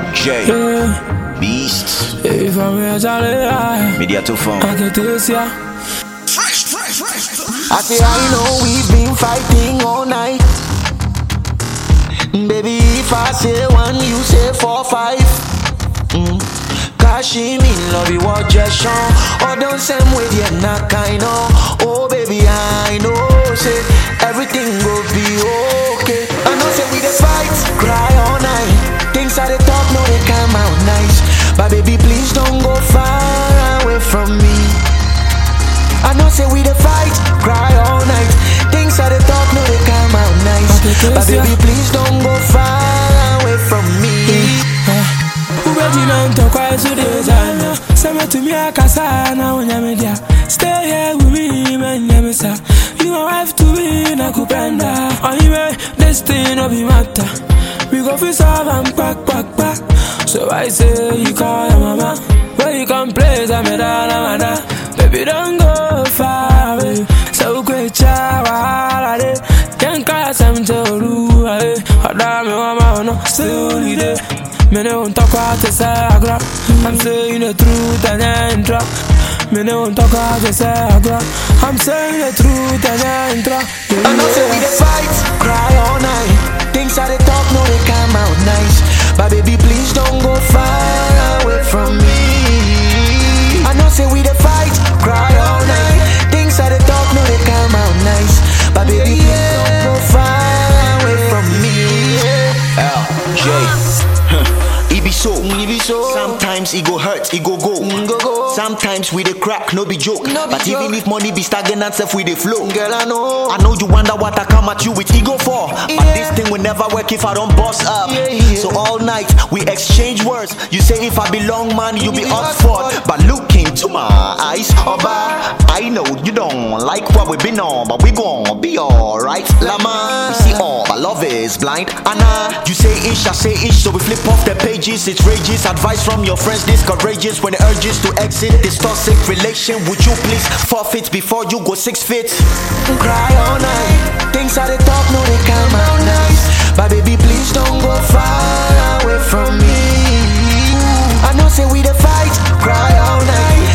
J. Beast. If I'm here, Media to phone. I get this, yeah. I say I know we've been fighting all night. Baby, if I say one, you say 4, 5. Cashing in love you what just show. Or don't send with you not kind of. Oh baby, I know say everything will be okay. I know say we the fight, cry all night. Things are the talk, no they come out nice. But baby, please don't go far away from me. I know say we the fight, cry all night. Things are the talk, no they come out nice. But baby, please don't go far away from me. To me, I casana when I'm media. Stay here with me, man. You my wife to be na kupenda. Anyway, this thing no be matter. We go for solve and back. So I say you call your mama. Where you come play, I'm a dana. Baby, don't go far away. So great, child. Can't call some to I damn mama, no, still need it. Me no want talk about the sagra. I'm saying the truth and I ain't drop. Me no want talk about the sagra. I'm saying the truth and I ain't drop. I know say we the fight, cry all night. Things are the talk, no they come out nice. But baby, please don't go far away from me. I know say we the fight, cry all night. Things are the talk, no they come out nice. But baby, please don't go far away from me. J. It be so. Sometimes it go hurt, it go. Sometimes we the crack, no be joke. But even if money be stagnant, self we the flow. Girl, I know you wonder what I come at you with ego for. But this thing will never work if I don't boss up. So all night we exchange words. You say if I belong, man, you be Oxford. But look into my eyes, Oba, I know you don't like what we been on, but we gon' be alright. Lama, we see all, but love is blind. Anna, you say ish, I say ish, so we flip off the pages. It's rages, advice from your friends discourages when the urges to exit this toxic relation. Would you please forfeit before you go 6 feet? Cry all night. Things are the talk, no they come out nice. But baby, please don't go far away from me. I know say we the fight, cry all night.